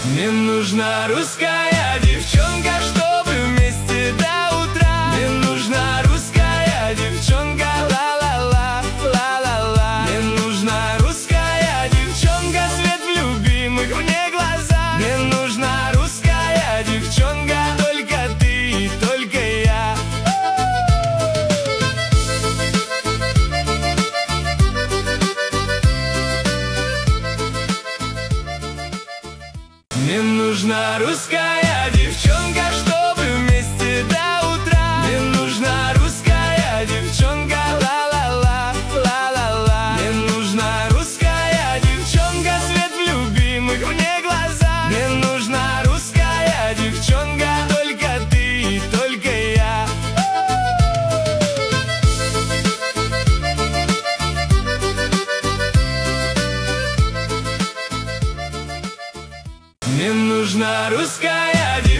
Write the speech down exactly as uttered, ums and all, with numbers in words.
Мне нужна русская девчонка, чтобы вместе до утра. Мне нужна русская девчонка, ла-ла-ла, ла-ла-ла. Мне нужна русская девчонка, свет в любимых мне глаза. Мне нужна русская девчонка, только ты и только я. Мне нужна русская девчонка, чтобы вместе до утра. Мне нужна русская девчонка, ла-ла-ла, ла-ла-ла. Мне нужна русская девчонка, свет в любимых мне глаза. Мне нужна русская девчонка, только ты и только я. Мне нужна русская девчонка.